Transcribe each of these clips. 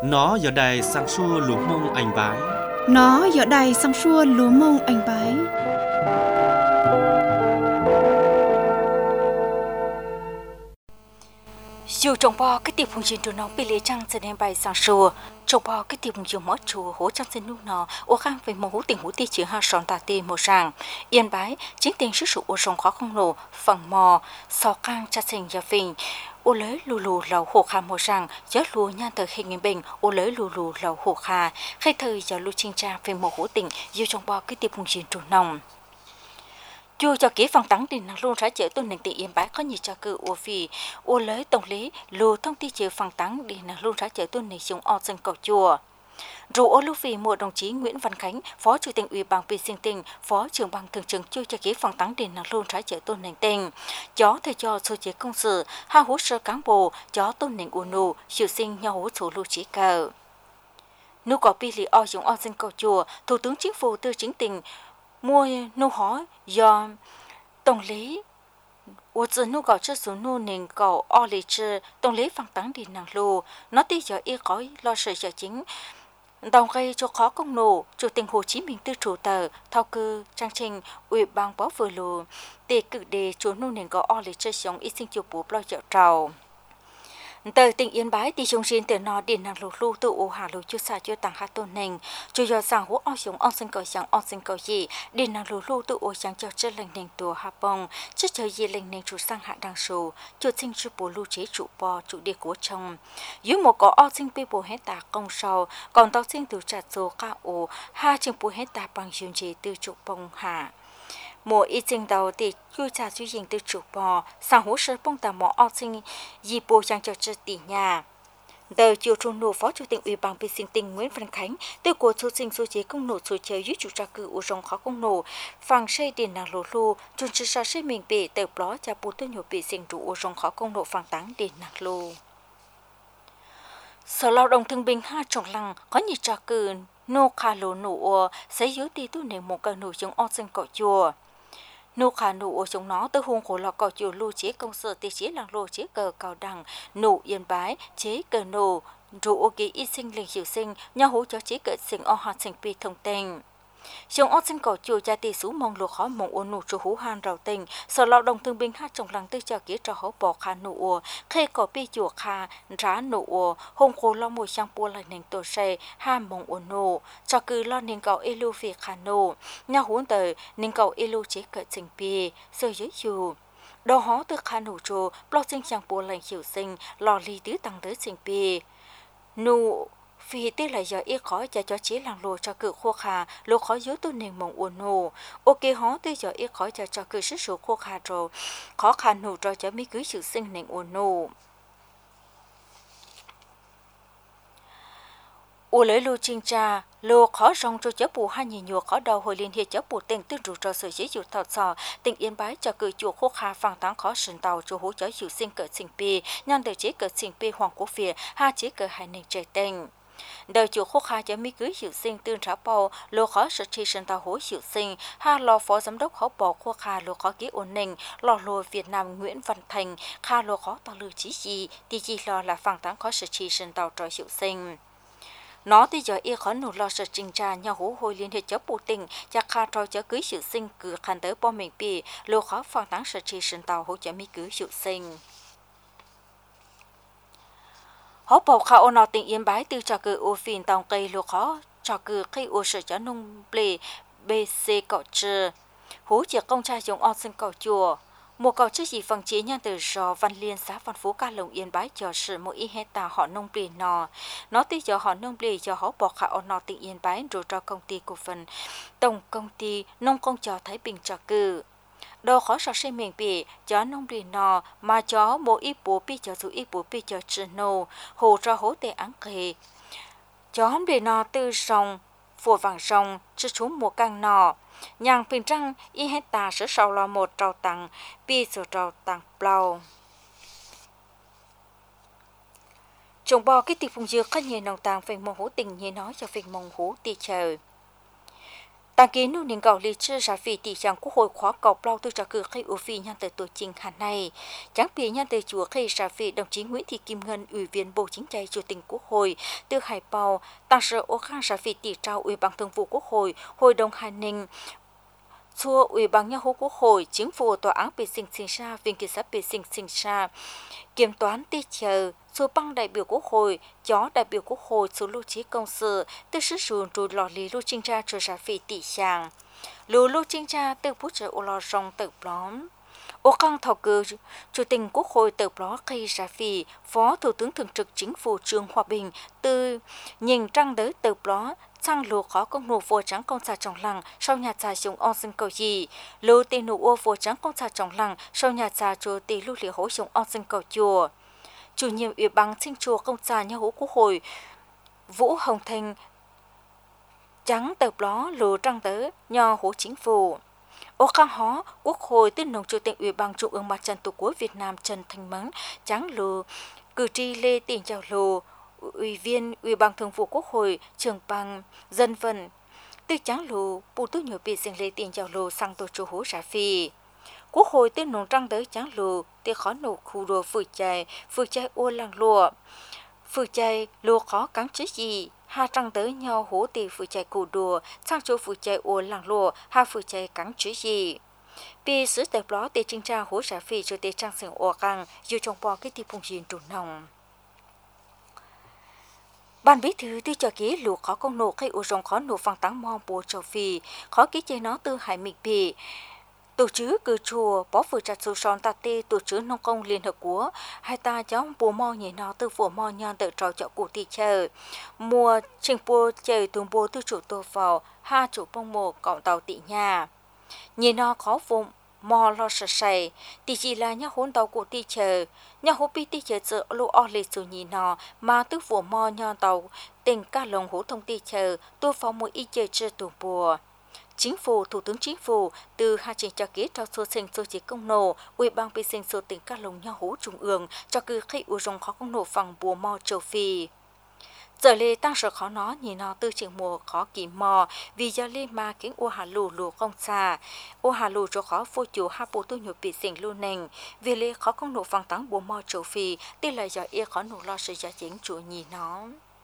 Nó giờ đây sang xua lúa mông anh bái. Nó giờ đây sang xua lúa mông anh bái. Dù trồng bò cái tiệp hùng chiến trụ nó bị lệ trăng sẽ đem bài sang xua. Trồng bò cái tiệp hùng chiến mất chùa hỗ trăng xin lúc nó ô khang về một hữu tình hữu ti chữ ha sòn tà tê màu sàng. Yên bái chính tiền sức sự ô sông khó không nổ phần mò sò cang cha sinh gia phình. Ô lấy lù lù lầu hồ khá màu sàng gió lùa nhan tờ hình nghìn bình ô lấy lù lù lầu hồ khá khai thời gió lù chinh tra về một hữu tình dù trồng bò cái tiệp hùng chiến trụ nồng. Chưa cho kỹ phần tắng đình năng luôn ra chợ tuần nền tỷ yên bái có nhiều cho cự ô phi ô lấy tổng lý lù thông tin chợ phần tắng đình năng luôn ra chợ tuần nền dùng o dân cầu chùa dù ô lúc vì một đồng chí Nguyễn Văn Khánh phó chủ tịch ủy ban Pi Sinh Tình phó trưởng ban thường trực chưa cho kỹ phần tắng đình năng luôn ra chợ tuần nền tình chó thời cho số chế công sự ha hú sơ cán bộ chó tuần nền u nụ siêu sinh nhau hú số lưu trí cờ nu có pi li o dùng o dân cầu chùa thủ tướng chính phủ tư chính tình mua nô hỏi do tổng lý我只能搞这种路能搞二里车，懂理放当地能路，nó đi giờ y gói lo sự giờ chính. Đồng gây cho khó công nổ, Chủ tịch Hồ Chí Minh tư chủ tờ, thao cư, trang trình, ủy ban báo vừa lù, để cử đề chủ nô nền có ở lịch sử sống ít sinh chụp bố lo dạo trào. Từ tỉnh Yên Bái đi chung riêng từ nó điện năng lụt lưu tự ô hà lụt chưa xa chưa tăng hạ tôn nền chủ do rằng hỗ ở xuống on sinh cầu sang on sinh cầu gì điện năng lụt lưu tự ô sang cho chất lệnh nền tùa hạ bông chất chơi gì lệnh nền chủ sang hạ đăng sù chủ sinh chủ bố lưu chế chủ bò chủ địa của chồng dưới một có on sinh bê bố hết tạ công sau còn tao sinh từ trà số ca ô ha chừng bố hết tạ bằng dường chế từ chủ bông hạ mùa y sinh đầu thì cư trà duy hình từ chủ bò sang hỗ trợ bông tà mỏ ao sinh dì bố sang cho chất tỷ nhà. Đời chiều trung nổ phó chủ tịch ủy ban Pi Sinh Tình Nguyễn Văn Khánh từ cuộc số sinh số chế công nổ số chơi dưới chủ trà cử u rong khó công nổ phang xây điện năng lô lô chuẩn chỉ sa xây mình bị từ đó cha bù tư nhiều bị sinh trụ u rong khó công nổ phang táng điện năng lô. Sở lao động thương binh ha trọng lăng có nhiều trà cử nô khá lô nổ sẽ dưới đi tu nền một cái nổ giống o sinh cỏ chùa. Nô khả nụ ở trong nó từ hùng khổ lọ cỏ chiều lưu chế công sở tiêu chế làng lô chế cờ cao đẳng nụ yên bái chế cờ nổ rủ ô ký y sinh linh hiệu sinh nhau hú cho chế cờ sinh o hạt sinh pi thông tình trong o sinh cỏ chiều gia tỷ số mong lô khó mong ô nụ chủ hú han rào tình sở lao động thương binh hát trong làng tư cho ký cho hố bỏ khả nụ khê cỏ pi chùa khả rá nụ hùng khổ lo mùi sang bùa lại nền tổ xe ham mong ô nụ cho cứ lo nền cầu elu phi khả nụ nhau hú tới nền cầu elu chế cờ sinh pi sơ giới dù đó hó từ khả nụ trù lo sinh sang bùa lại hiểu sinh lo ly tứ tăng tới sinh pi nụ vì tiếc là do ít khó cho chế làng lô cho cự khô khà lô khó dưới tu nền mộng uốn nô ok hó tiếc do ít khó cho cự sức số khô khà rồi khó khăn nụ cho mấy cứ sự sinh nền uốn nô u lấy lô chinh tra lô khó rong cho chớ bù hai nhiều khó đầu hồi liên hiệp chớ bù tên tư rủ cho sự chế dụ thọ sò tỉnh Yên Bái cho cự chùa khô kha phang táng khó sừng tàu cho hỗ trợ hiệu sinh cỡ sinh pi nhân đời chế cỡ sinh pi hoàng quốc việt ha chế cỡ hai nền trời tên đời chùa khô kha cho mỹ cưới hiệu sinh tương trả bao lô khó sự chi sừng tàu hỗ hiệu sinh ha lò phó giám đốc khó bỏ khô kha lô khó ký ổn định lò lô Việt Nam Nguyễn Văn Thành kha lô khó tàu lưu chí gì thì chỉ lo là phang táng khó sự chi sừng tàu cho hiệu sinh nó thì giờ y khó nụ lo sợ trình tra nhau hú hồi liên hệ chớ bù tình chắc kha trò chớ cưới sự sinh cứ khăn tới bom mình bì lô khó phang táng sợ chi sân tàu hỗ trợ mi cưới sự sinh hỗ bầu khá ô nọ tỉnh Yên Bái từ trò cử ô phìn tàu cây lô khó trò cử khi ô sợ chớ nông bề bc cọ trừ hú chỉ công trai dùng on sinh cầu chùa một cầu chức gì phần chế nhân từ do Văn Liên xã Văn Phú Ca Lồng Yên Bái cho sự mỗi ít hecta họ nông bì nó tí cho họ nông bì cho họ bỏ khả nọ tỉnh Yên Bái rồi cho công ty cổ phần tổng công ty nông công cho Thái Bình cho cử đâu khó so xây miền bì cho nông bì mà cho bộ ít bố pi cho dù ít bố pi cho chữ nô hồ cho hố tệ án kề cho bì từ rồng phù vàng rồng chứ chúng một căn nhàng bình trăng y hecta sẽ sau là một trâu tăng pi số trâu tăng bao trồng bò cái tiệp phùng dược các nhà nông tàng về mong hú tình như nói cho việc mong hú tì chờ Tàng ký nụ nền gạo lý trư ra vì tỷ chẳng quốc hội khóa cọc lâu tư trả cử khi ưu phi nhân tới tổ chính hẳn này. Chẳng bị nhân tới chúa khi ra vì đồng chí Nguyễn Thị Kim Ngân, Ủy viên Bộ Chính trị Chủ tịch Quốc hội, từ Hải Bào, tăng sở ô khang ra vì tỷ trao Ủy ban Thường vụ Quốc hội, Hội đồng Hải Ninh, xua Ủy ban Nhà hữu Quốc hội, Chính phủ Tòa án Bệ sinh sinh ra, Viện Kiểm sát Bệ sinh sinh ra, Kiểm toán tê chờ, số băng đại biểu Quốc hội, chó đại biểu Quốc hội, số lưu trí công sự, từ sử dụng rồi lò lý lưu trình ra cho ra vì tỷ chẳng. Lưu trình ra từ bút trợ ô lò rong tự blóm. Ô khang thảo cử Chủ tịch Quốc hội tự bló khi ra vì Phó Thủ tướng Thường trực Chính phủ Trương Hòa Bình từ nhìn trăng đới tự bló sang lúa khó công nụ vô trắng công xã trọng lăng sau nhà trà dùng on sinh cầu gì lưu tì nụ ô vô trắng công xã trọng lăng sau nhà trà chùa tì lưu lý hỗ dùng on sinh cầu chùa. Chủ nhiệm Ủy ban sinh chùa công xã Nhà hữu Quốc hội Vũ Hồng Thanh trắng tờ bló lúa trăng đới nho hữu chính phủ. Ô khang hó Quốc hội tuyên nồng Chủ tịch Ủy ban Trung ương Mặt trận Tổ quốc Việt Nam Trần Thanh Mẫn trắng lúa cử tri Lê Tiền Chào lúa Ủy viên Ủy ban Thường vụ Quốc hội trưởng ban dân vận từ trắng lù bù tu nhiều bị sinh lê tiền chào lù sang tổ chủ hú trả phi. Quốc hội tuyên nồng trăng tới trắng lù từ khó nổ khu đồ phử chạy ô lăng lùa phử chạy lùa khó cắn chứ gì ha trăng tới nhau hú từ phử chạy cụ đùa sang chỗ phử chạy ô lăng lùa ha phử chạy cắn chứ gì. Vì sự tập đó để chính tra hú trả phi cho để trang sử ô căng dù trong bò cái tiệp phong diện trù nồng. Ban bí thư tư cho ký lụa khó công nộ khi ủ rộng khó nộ phẳng tăng mong bố châu Phi, khó ký chế nó từ hải mịch bì. Tổ chức cử chùa bó vừa chặt sù son tà tê tổ chức nông công Liên Hợp Quốc, hai ta cháu bố mò nhảy nó từ phổ mò nhàn tự trò chợ cụ thị chờ. Mùa trình bố chơi tùm bố tư chủ tô vào, ha chủ bông mồ cọng tàu tị nhà. Nhảy nó khó vùng mò lo sợ sầy, thì chỉ là nhá hôn tàu của ti chờ, nhá hôn bi ti chờ giờ lô o lê su nhì nọ mà tức vụ mò nhon tàu tình ca lồng hú thông ti chờ tôi phó một ý chơi chưa tù bùa. Chính phủ Thủ tướng Chính phủ từ hai trình cho ký trao số sinh số chỉ công nổ Ủy ban vệ sinh số tỉnh ca lồng nhá hú trung ương cho cứ khi u rong khó công nổ phẳng bùa mò châu Phi. Giờ lê tăng sở khó nó nhìn nó từ trường mùa khó kỳ mò vì do lê mà kiến ô hà lù lù không xa. Ô hà lù cho khó vô chủ hạ bộ tu nhục bị sinh lưu nền. Vì lê khó không nổ phăng tăng bùa mò châu Phi tỷ là do ia khó nổ lo sự giá chính chủ nhìn nó.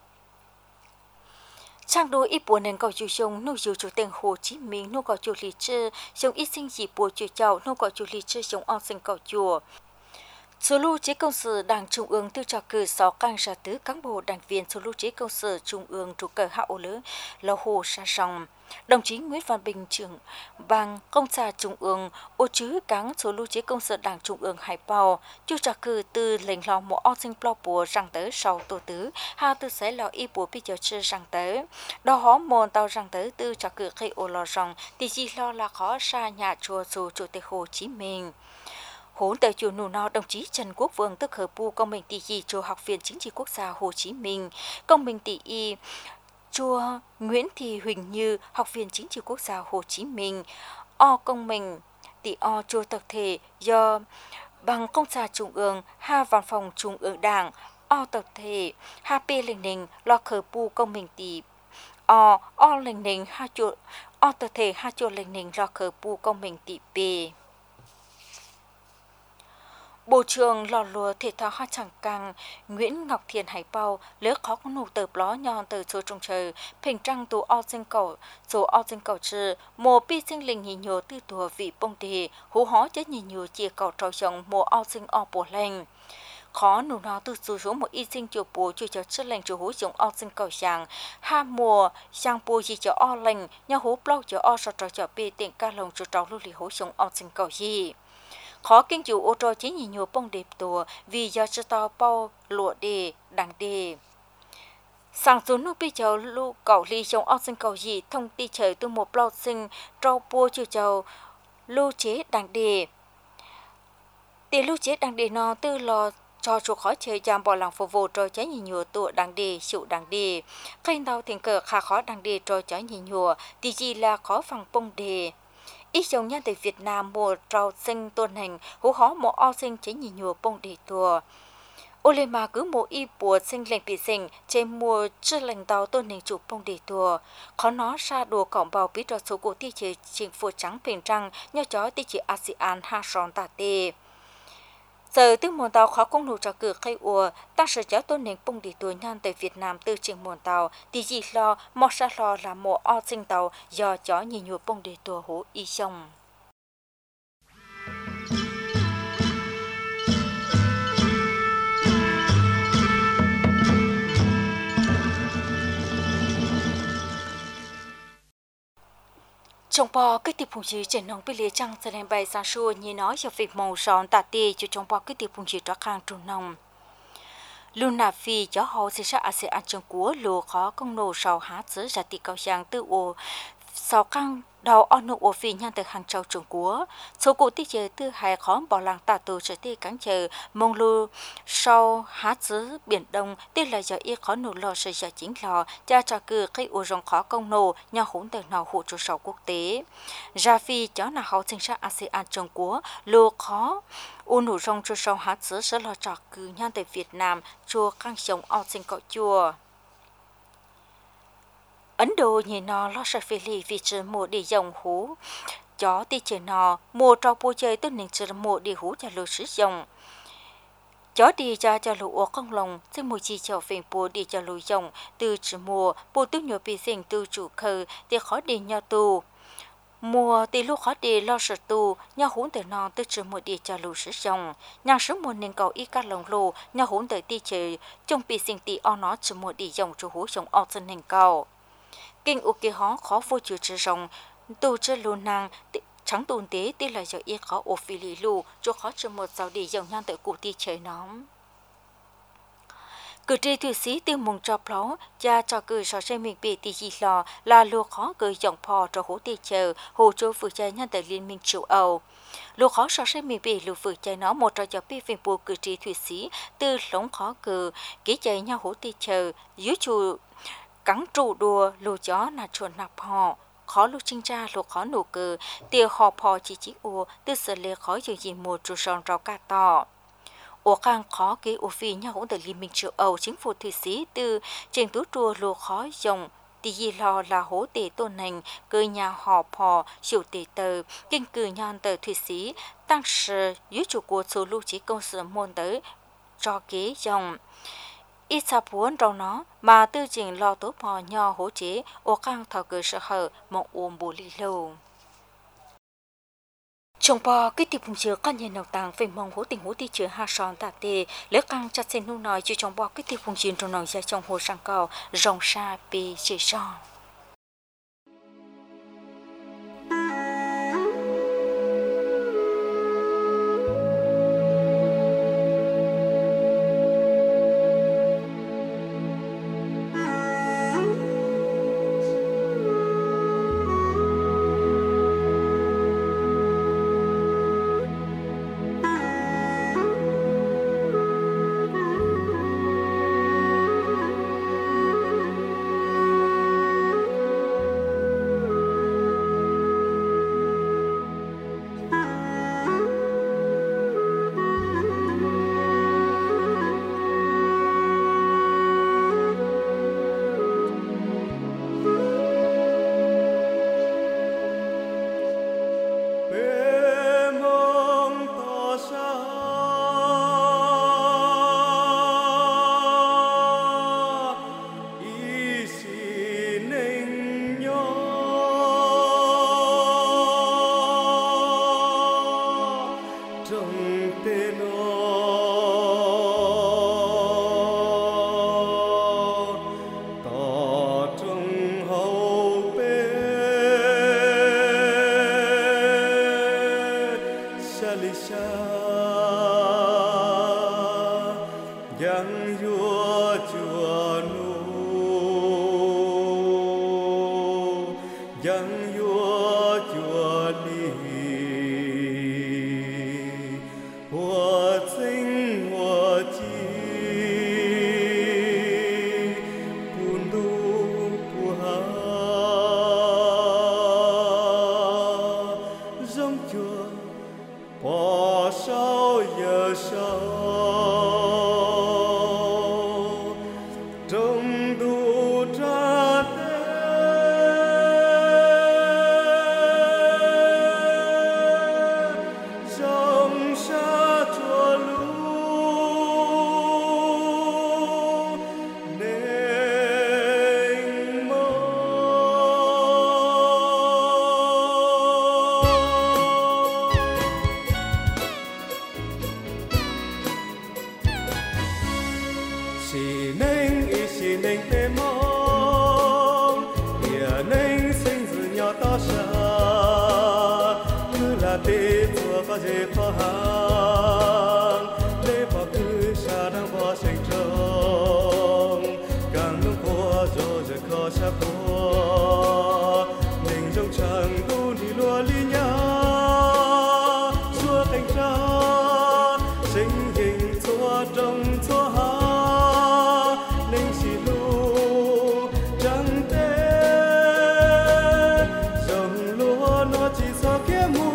Trang đối ít bùa nền cầu chủ dùng nô dù chủ tên Hồ Chí Minh nô cầu chủ lý trư dùng ít sinh dị bùa chủ chào nô cầu chủ lý trư dùng on sinh cầu chùa. Số lưu trí công sự Đảng Trung ương tư trò cử 6 căng ra tứ cán bộ đảng viên số lưu trí công sự Trung ương trụ cờ hạ ô lứ là Hồ Sa Sòng. Đồng chí Nguyễn Văn Bình trưởng ban công xã Trung ương ô chứ cán số lưu trí công sự Đảng Trung ương Hải Bào chú trò cử từ lệnh lòng một o sinh plo bùa rằng tới sau tổ tứ ha tư sẽ lo y bùa bây giờ chưa rằng tới. Đó hó môn tàu rằng tới tư trò cử khi ô lo rằng thì chỉ lo là khó xa nhà chùa dù Chủ tịch Hồ Chí Minh. Hỗn tại chùa nụ nọ đồng chí Trần Quốc Vương tức hợp bu công minh tỷ y chùa Học viện Chính trị Quốc gia Hồ Chí Minh, công minh tỷ y chùa Nguyễn Thị Huỳnh Như Học viện Chính trị Quốc gia Hồ Chí Minh, o công minh tỷ o chùa tập thể do bằng công xã Trung ương ha văn phòng Trung ương Đảng o tập thể ha p lệnh ninh lo khởi bu công minh tỷ o lệnh ninh ha chùa o tập thể ha chùa lệnh ninh lo khởi bu công minh tỷ p. Bộ trưởng lò lùa thể thao hoa chẳng càng Nguyễn Ngọc Thiền Hải Bào lỡ khó có nụ tờ bló nhòn từ số trong trời平trang tù o sinh cầu số o sinh cầu trừ mùa bi sinh linh nhị nhô tư tùa vị bông đề hú hó chết nhị nhô chia cầu trò dòng mùa o sinh o bùa lành khó nụ nó từ số số một y sinh chiều bùa chưa cho chất lành chủ hú dùng o sinh cầu giang ha mùa giang bùa gì cho o lành nhau hú blau cho o sọ trò cho bê tiện ca lồng cho trò lưu lì hú dùng o sinh cầu gì. Khó kinh chủ ô tô chế nhị nhô bông đẹp tùa vì do cho tao bao lụa đề, đằng đề. Sáng xuống nụ bí cháu lưu cầu ly trong ốc sinh cầu gì thông ti trời từ một bao sinh trâu bua chiều cháu lưu chế đằng đề. Để lưu chế đằng đề nó tư lò cho chuột khó chơi giảm bỏ lòng phục vụ trò chế nhị nhô tùa đằng đề, chịu đằng đề. Kênh tao thỉnh cờ khá khó đằng đề trò chế nhị nhô thì gì là khó phẳng bông đề. Ít dòng nhân từ Việt Nam mùa trào sinh tôn hình hú hó một o sinh chế nhị nhùa bông đề tùa. ô lê mà cứ một y bùa sinh lệnh bị sinh trên mùa chưa lệnh tàu tôi nên chụp bông đi tua khó nó ra đùa cổng bào biết cho số của tiêu chí chính phủ trắng bình trăng nhớ chó tiêu chí ASEAN ha son tà tê giờ từ mùa tàu khó công nụ cho cử khai ua ta sẽ cho tôi nên bông đi tua nhan tới Việt Nam từ trên mùa tàu thì gì lo mò sa lo là mùa o sinh tàu do chó nhiều nhiều bông đi tua hú y sông trong bò cái tiệp phụng gì trên nông bị lìa trăng sẽ lên bay sang xua như nói cho việc màu son tạt tê cho trong bò cái tiệp phụng gì đó khang trung nông luôn là vì cho họ sẽ ra ASEAN trong của lúa khó công nô sau há giữa ra tì cao giang tự ổ sau căng đầu on nụ ổ phi nhan từ hàng châu trung quốc số cụ tí chờ từ hai khó bỏ làng tà tù trở tì cắn chờ mông lưu sau há giữa biển đông tiếc là do y khó nụ lo sẽ do chính lò cha cho cử cái ổ rong khó công nô nhau hỗn từ nào hộ trụ sầu quốc tế ra phi cho là họ sinh ra ASEAN trung quốc lúa khó u nụ rong trụ sầu há giữa sẽ lo cho cử nhan từ Việt Nam chùa căng sống ao sinh cọ chùa Ấn Độ nhìn nó lo sợ phê lì vì chờ mùa đi dòng hú chó đi chờ nó mùa trò bùa chơi tức nên chờ mùa đi hú cho lũ sử dụng chó đi cho lũ ổ không lòngซึ่งmùa chi cho phèn bùa đi cho lũ dòng từ chờ mùa bùa tức nhiều bị sinh từ chủ khờ thì khó đi nhau tù mùa thì lúc khó đi lo sợ tù nhau hún từ nó từ chờ mùa đi cho lũ sử dụng nhà sớm mùa nên cầu y các lòng lù nhau hún tới đi chờ trong bị sinh tì o nó chờ mùa đi dòng cho hú dòng o dân nên cầu kinh u kia họ khó vô chịu chơi rồng tu chơi lô nàng trắng tuần tế tí là do y khó ô phi lì lù cho khó chơi một giàu đi dòng nhan tới cụ ti chơi nóng cử tri thủy sĩ tiêu mùng cho pláu cha cho cử so chơi mình bị tí gì lò là lô khó cử dòng phò cho hố ti chờ hồ châu vừa chơi nhan tới liên minh châu Âu lô khó so chơi mình bị lô vừa chơi nó một trò cho bi phiền bùa cử tri thủy sĩ từ lống khó cử kỹ chơi nhau hố ti chờ dưới chùa cắn trụ đùa lù chó là chuột nạp họ khó lúc trinh tra lù khó nụ cờ tiêu họ phò chỉ ua từ giờ lê khó dù gì mùa trụ son rau cà tỏ ua càng khó ký ua phi nhau cũng từ liên minh châu Âu chính phủ thụy sĩ từ trên tú trùa lù khó dùng thì gì lo là hố tề tôn hành cơ nhà họ phò chủ tề tờ kinh cử nhan tờ thụy sĩ tăng sự dưới chủ của số lưu chỉ công sự môn tới cho kế dòng ít sa buồn trong nó mà tư trình lo tốt mò nho hỗ chế ô căng thọ cơ sở hở mộng ôm bù lì lâu trong bò cái tiệp phụng chứa con nhân đầu tàng về mong hỗ tình hỗ ti chứa ha son tạ tê lấy căng chặt sen nu nói chứ trong bò cái tiệp phụng chứa trong nói ra trong hồ sang cao rong sa bì chế son bỏ sao giờ sao là tê chùa có dễ khó hàng lê bỏ cứ xa đang bỏ sinh trông càng lúc qua rồi giờ khó xa qua mình trong chẳng tu đi lúa lý nhá xua cánh ra sinh hình xua trong xua hà nên xì lu trắng tê dòng lúa nó chỉ so kia mù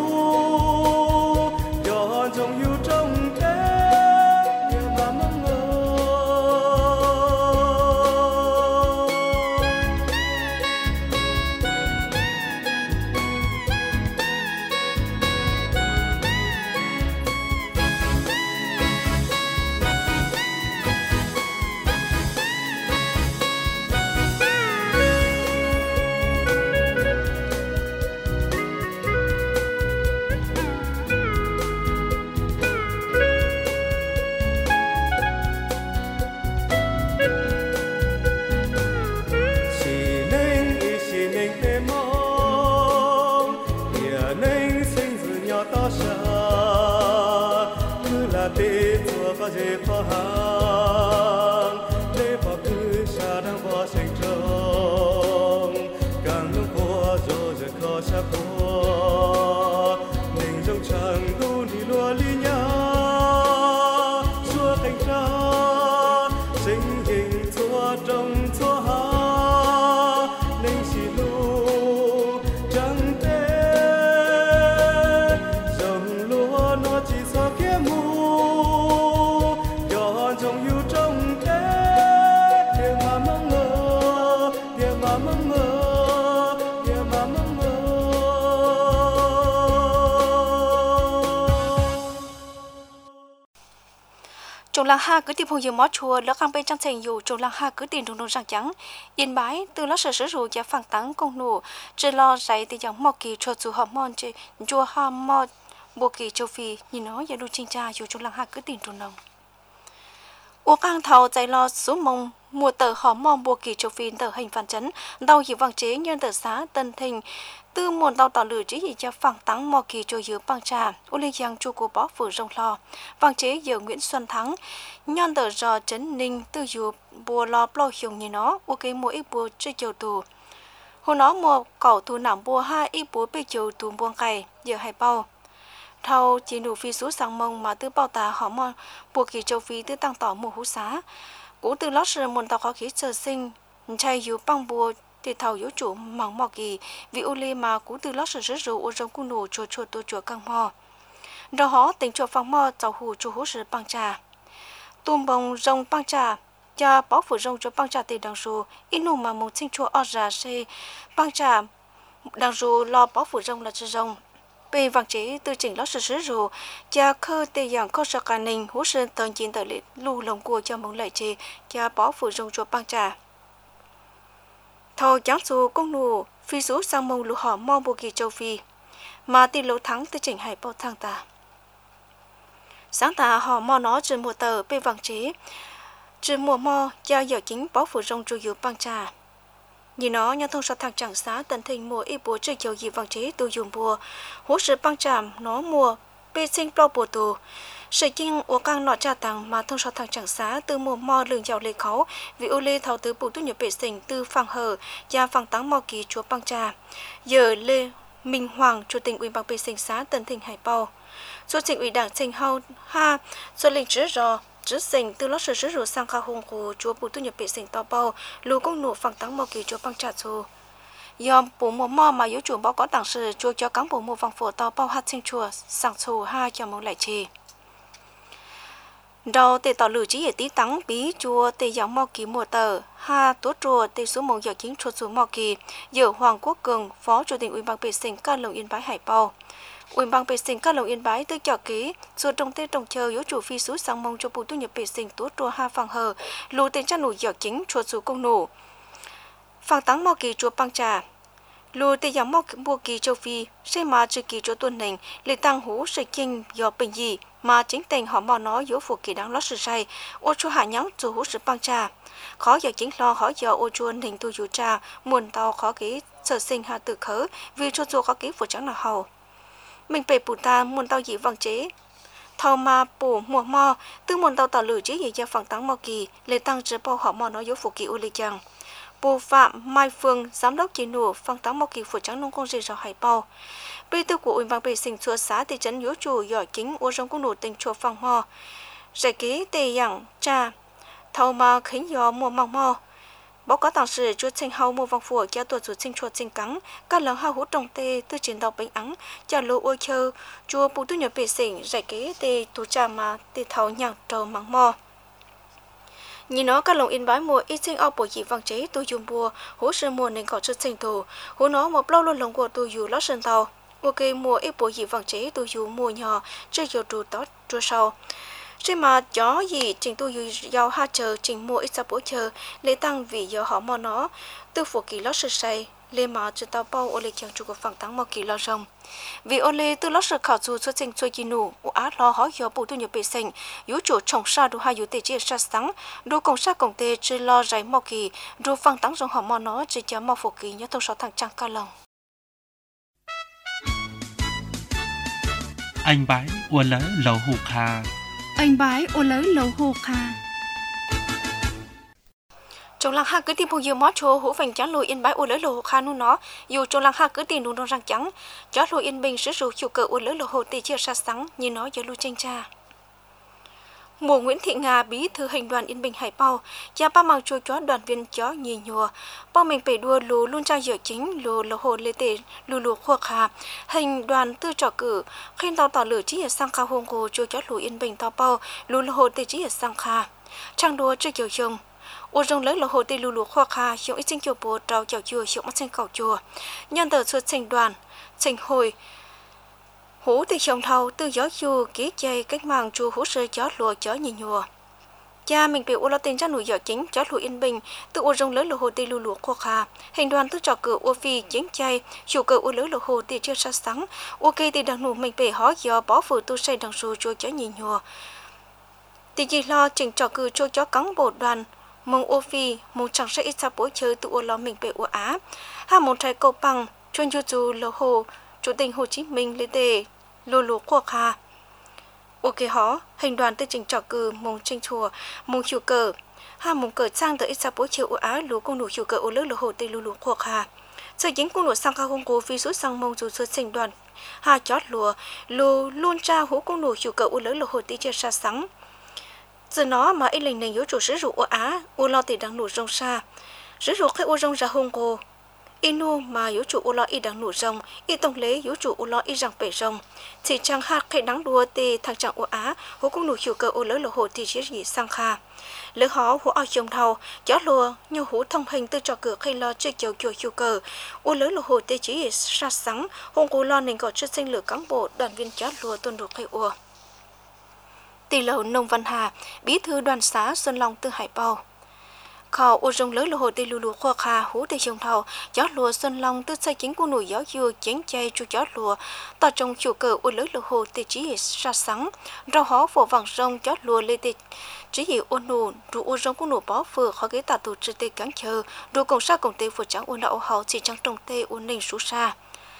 gió trong yêu trong thế như mà mong ngờ tê chùa có dễ khó hàng lê bỏ cứ xa đang bỏ sinh trông càng lúc qua rồi giờ khó xa qua mình trong chẳng tu đi lúa lý nhá xua cánh ra sinh hình xua trong xua hà nên xì lu trắng tê dòng lúa nó chỉ so kia mù Trong làng ha cứ tìm phong dương mót chùa lỡ khang bên trong thành dù trong làng ha cứ tìm đồng đồng răng trắng yên bái từ lỡ sở rủ giá phẳng tắng công nụ chỉ lo dạy từ dòng mò kỳ cho dù họ mòn chỉ chùa ha mò bộ kỳ châu phi nhìn nó giờ đu chinh cha dù trong làng ha cứ tìm đồng đồng u cang thầu dạy lo số mông mùa tờ họ mò bộ kỳ châu phi tờ hình phản chấn đau hiểu vàng chế nhân tờ xá tân thình từ muôn đau tỏ lửa chỉ cho phẳng tắng mò kỳ cho dưới băng trà u linh giang chu của bó phủ rồng lo vàng chế giờ Nguyễn Xuân Thắng nhân tờ rò trấn ninh từ dù bùa lo plo hiồng như nó u cái mỗi bùa chơi chiều tù hôm nó mùa cẩu tù nằm bùa hai ít bùa bê chiều tù buông cày giờ hay bao thâu chỉ đủ phi số sang mông mà từ bao tà họ mò bùa kỳ châu phi từ tăng tỏ mùa hú xá cũ từ lót sờ muôn tàu khó khí sờ sinh chay dù băng bùa thì thầu yếu chủ mỏng mò kỳ vì ô lê mà cú từ lót sờ rượu ô rong cu nổ chua chua tô chua căng mò đó họ tình chua phăng mò tàu hù chua hú sờ băng trà tôm bông rong băng trà cha bảo phủ rong cho băng trà thì đằng số inu mà một sinh chua ở ra xe băng trà đằng số lo bảo phủ rong là chư rong về vàng chế từ chỉnh lót sờ rượu cha khơ tê dạng có sờ cà ninh hú sờ tần chín tờ lệ lu lồng cua cho mong lại chế cha bảo phủ rong cho băng trà thầu giáng số công nụ phi số sang mông lũ họ mong bộ kỳ châu phi mà tỷ lệ thắng từ chỉnh hải bao thang ta sáng ta họ mò nó trên mùa tờ bê vàng chế trên mùa mò giao giờ chính bảo phủ rong chủ yếu băng trà như nó nhà thông sao thang chẳng xá tận thành mùa y bùa chơi chiều gì vàng chế tu dùng bùa hỗ trợ băng trà nó mùa bê sinh bao bùa tù sự chinh của càng nọ trà tàng mà thông sao thang chẳng xá từ mùa mò lường giàu lê khấu vì ô lê thầu từ bùa tu nhập bệ sinh từ phẳng hở và phẳng táng mò kỳ chúa băng trà giờ lê Minh Hoàng chủ tịch ủy ban bệ sinh xá tận thành hải bao chủ tịch ủy đảng sinh hậu ha do lệnh chứa rò chứa sinh từ lót sờ rượu sang kha hùng của chúa bùa tu nhập bệ sinh to bao lù công nụ phẳng táng mò kỳ chúa băng trà xô yom bùa mùa mò mà yếu chủ bao có đảng sự chúa cho cán bộ mùa vàng phổ to bao hạt sinh chùa sang xô ha cho mong lại trì đầu tê tỏ lử chỉ ở tí tắng bí chùa tê giảng mò kỳ mùa tờ ha tố chùa tê số mông giờ chính chùa số mò kỳ giờ Hoàng Quốc Cường phó chủ tịch ủy ban bệ sinh ca lồng yên bái hải bao ủy ban bệ sinh ca lồng yên bái tới chợ ký chùa trong tê trồng chờ yếu chủ phi số sang mông cho bộ tu nhập bệ sinh tố chùa ha phẳng hờ lù tên chăn nụ giờ chính chùa số công nụ phẳng tắng mò kỳ chùa băng trà lù tê giảng mò kỳ châu phi xây mà trừ kỳ chùa tuần nành lệ tăng hú sợi kinh giờ bình gì mà chính tình họ mò nói yếu phụ kỳ đáng lót sự say ô chua hạ nhắn dù hú sự băng trà khó giờ chính lo khó giờ ô chua hình tu dù trà muôn tàu khó ký sở sinh hạ tự khớ vì chua chua khó ký phụ trắng là hầu mình bề bù ta muốn tàu gì vang chế thầu mà bù mùa mò từ muốn tàu tàu lử chế gì cho phẳng tăng mò kỳ lấy tăng chế bao họ mò nó yếu phụ kỳ u lê chăng bù phạm mai phương giám đốc chỉ nổ phẳng tăng mò kỳ phụ trắng nông công gì rồi hải bao bây tư của ủy ban bề sinh chùa xã thị trấn yếu chủ giỏi chính u trong cung nổ tình chùa phẳng mò giải ký tề yang cha thầu mà khính gió mùa măng mò báo cáo tàng sử chúa trình hậu mùa vang phủa cho tuổi chúa trình chùa trình cắn các lần hao hú trồng tê từ chiến đấu bánh ắng cho lô ôi châu chúa bù tu nhập bể sinh giải kế tê tu cha mà tê thầu nhang trầu măng mò nhìn nó các lòng in bái mùa ít sinh ao bộ dị vang chế tu dùng bùa hú sơn mùa nên có chất trình thủ hú nó một lâu luôn lòng của tu dù lót sơn tàu ok mùa ít bộ dị vang chế tu dù mùa nhỏ chưa nhiều trụ tó trụ sau trên mà chó gì trình tu dù giàu ha chờ trình mua ít sa bố chờ lễ tăng vì giờ họ mò nó từ phủ kỳ lót sơ say lễ mà cho tao bao ô lê chẳng chủ của phẳng tăng mò kỳ lo rồng vì ô lê từ lót sơ khảo dù xuất trình chơi nụ ô á lo hỏi giờ bộ tu nhập bể sinh yếu chủ trồng sa đồ hai yếu tệ chia sa sáng đồ công sa công tê chơi lo giải mò kỳ đồ phẳng tăng rồng họ mò nó chỉ cho mò phủ kỳ nhớ thông sáu thằng trang ca lòng anh bái uốn lỡ lầu hù kha anh bái ô lỡ lầu hồ kha trong làng ha cứ tìm phong dương mót chô hữu vành chán lùi yên bái ô lỡ lầu hồ kha nu nó dù trong làng ha cứ tìm đúng đông răng trắng chó lùi yên bình sử dụng chủ cờ ô lỡ lầu hồ tì chia sa sáng như nó giờ lưu tranh cha mùa Nguyễn Thị Nga bí thư hành đoàn Yên Bình Hải Bao cha ba mang chua chó đoàn viên chó nhì nhùa bao mình phải đua lù luôn tra dở chính lù lầu hồ lê tề lù khuộc hà hành đoàn tư trò cử khen tàu tỏ lửa chỉ ở sang kha hông hồ chua chó lù Yên Bình tàu bao lù lầu hồ tề chỉ ở sang kha trang đua chưa kiểu chồng ô rồng lớn lầu hồ tề lù khuộc hà hiệu ít sinh kiều bồ trào chảo chùa hiệu mắt sinh cầu chùa nhân tờ xuất thành đoàn thành hồi hú từ chồng thầu từ gió chu ký chay cách mạng chu hú sơ chó lùa chó nhì nhùa cha mình bị ô lo tên ra nổi giỏ chính chó lùa Yên Bình từ ô rồng lớn lùa hồ tê lùa khoa hà hành đoàn từ trò cử ô phi chính chay chủ cử ô lớn lùa hồ tê chưa sa sáng ô cây tê đang nụ mình bị hó gió bó phủ tu xây đằng sù chua chó nhì nhùa tê gì lo chỉnh trò cử chua chó cắn bộ đoàn mong ô phi mong chẳng sẽ ít sa bố chơi từ ô lo mình bị ô á ha mong trai cầu bằng chuyên chu chu lùa hồ chủ tịch Hồ Chí Minh lê tê lùa quốc hà ok họ hành đoàn tới trình trò cử mong tranh chùa mong chiều cờ ha mong cờ sang tới ít sa bố chiều ô á lúa công nụ chiều cờ ô lớn lúa hồ tây lúa quốc hà sở chính công nụ sang kha hông cố phi rút sang mong dù xuất sinh đoàn ha chót lúa luôn tra hú công nụ chiều cờ ô lớn lúa hồ tây chia sa sáng giờ nó mà ít lần này yếu chủ sử dụng ô á ô lo thì đang nụ rong xa sử dụng cái ô rong ra hông cố inu mà yếu chủ u lo y đang nụ rồng y tổng lễ yếu chủ u lo y rằng bể rồng chỉ chẳng hạt khai đáng đua tê thằng chẳng u á hú cũng nụ chiều cờ u lớn lỗ hồ thì chỉ gì sang kha lỡ họ hú ao chồng thầu chó lùa nhiều hú thông hình từ trò cửa khai lo chơi chiều chiều cờ u lớn lỗ hồ tê chỉ ra sáng hông cố lo nên gọi chất sinh lửa cán bộ đoàn viên chó lùa tuần đồ khai ua tỷ lầu nông văn hà bí thư đoàn xã Xuân Long từ Hải Bao khảo ô rồng lớn lô hồ tây lùa khoa kha hú tây trồng thầu chó lùa Xuân Long từ xây chính của nổi giáo dừa chén chay chu chó lùa tao trong chủ cờ ô lớn lô hồ tây chỉ ra sáng rau hó phổ vàng rong chó lùa lê tây chỉ hiểu ô nụ đủ ô rong của nổi bó phở khó cái tà tù trừ tây cắn chờ đủ công sa công tây phở trắng ô nạo hậu chỉ trắng trồng tây ô ninh sú sa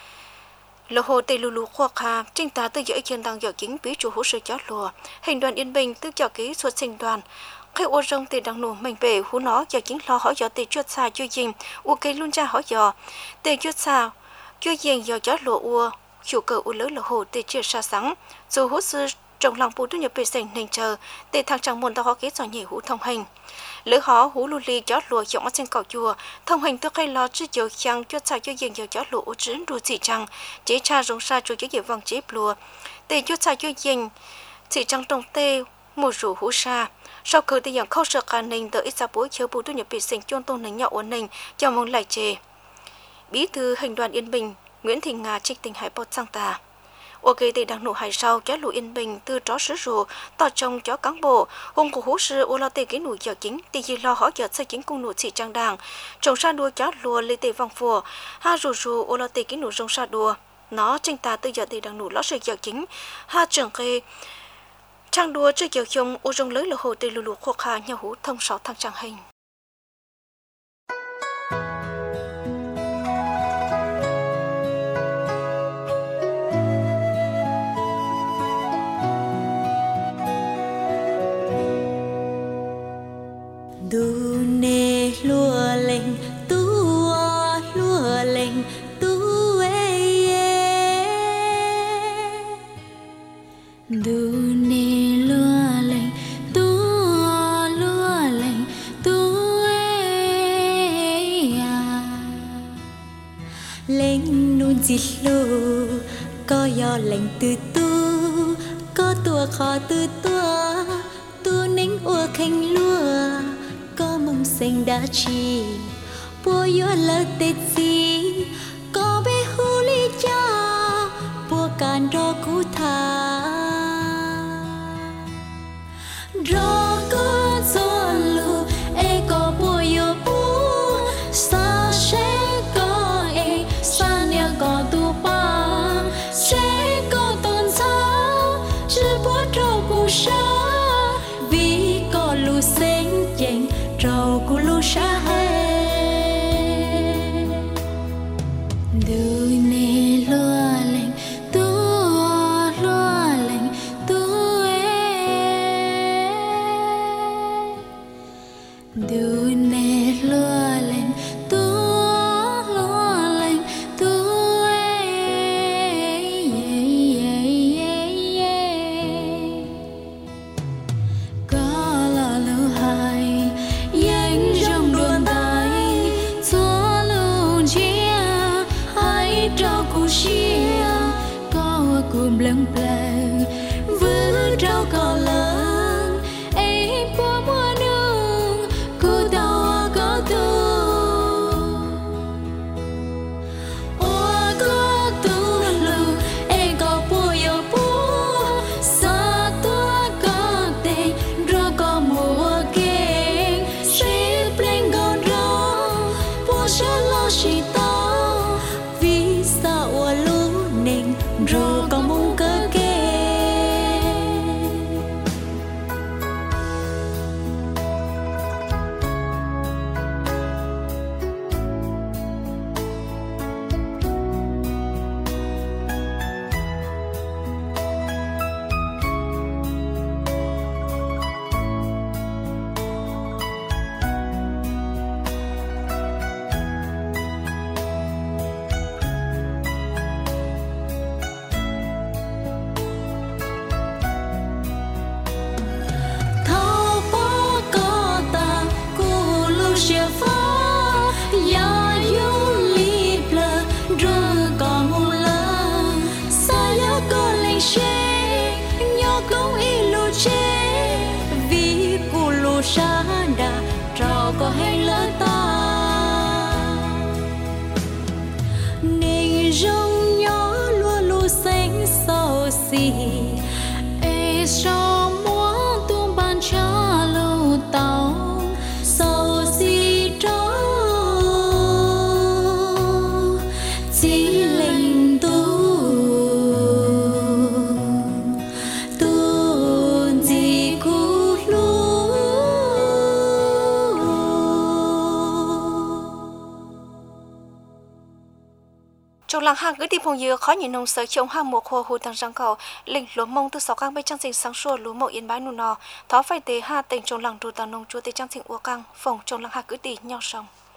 lô hồ tây lùa khoa kha trinh tá từ dõi chân đang dõi chính bí chủ hú sơ chó lùa hành đoàn Yên Bình từ chào ký xuất sinh đoàn cái ô rong tê đang nổ mình bể hú nó giờ chính lo hỏi giờ tê chuột xa chưa dình u cây luôn ra hỏi giờ tê chuột xa chưa dình giờ chó lộ u chủ cờ u lớn là hồ tê chưa xa sáng dù hú sư trong lòng bù tu nhập bể sành nên chờ tê thằng chẳng muốn tao họ kế cho nhảy hú thông hành lỡ họ hú lu li chó lùa chọn mắt trên cầu chùa thông hành tôi cây lo chứ chiều chăng chuột xa chưa dình giờ chó lộ u chín đu chỉ chăng chế cha rong xa cho cái gì vàng chế lùa tê chuột xa chưa dình chỉ chăng trong tê một rủ hú xa sau khi thì khâu sợ khả năng tới ít sa bối chờ bù tu nhập bị sinh chôn tôn nền nhậu ổn định cho mong lại chê bí thư hành đoàn Yên Bình Nguyễn Thị Nga trích tỉnh Hải Bao sang tà ok thì đang nổ hải sau chó lụa Yên Bình từ chó sứ rùa tao trong chó cán bộ hùng của hú sư ô lo tê cái nụ giờ chính thì gì lo hỏi giờ xây chính cung nụ chỉ trang đàng trồng sa đua chó lùa lê tê vòng phùa ha rù ô lo tê cái nụ rong sa đua nó tranh ta từ giờ thì đang nụ lót sợi giờ chính ha trưởng kê trang đua chơi kiểu chung ô rong lớn là hồ tây lùa khoa kha nhà hú thông sáu thằng trang hình Du nê lúa lệnh tu lệnh nun dịch lù có do lệnh từ tu có tua khó từ tua tu nính ua khanh lúa có mong xanh đã chi bùa yo lơ tết gì có bé hu li cha bùa càn rô cú thà rô có gió lù e có bùa yo bùa sa sẽ có e sa nia có tu pa sẽ có tôn sao chỉ bùa rô cú sa vì có lù xanh chênh rô cú lù sa lâng pleng vỡ rau cỏ lớn ấy qua mùa nương cô tao có tu ô có tu lu ấy có bùa yo bùa sa tua có tê rau có mùa keng sẽ pleng gòn rau bùa sẽ lo chỉ tao vì sao ô lu neng rau có mùa sa đà trò có hay lỡ ta nên rong nhỏ lúa lúa xanh sầu xì e so múa tung ban cha lù tàu sầu xì trâu chỉ linh tu trong làng hàng cứ tìm phong dừa khó nhìn nông sở trồng hàng một hồ tăng răng cầu lệnh lúa mông từ sáu căng bay trang trình sáng sủa lúa mậu yên bái nụ nò thó phải tế hà tỉnh trong làng trù tàu nông chúa tế trang trình ua căng phòng trong làng hàng cứ tỉ nhau sông.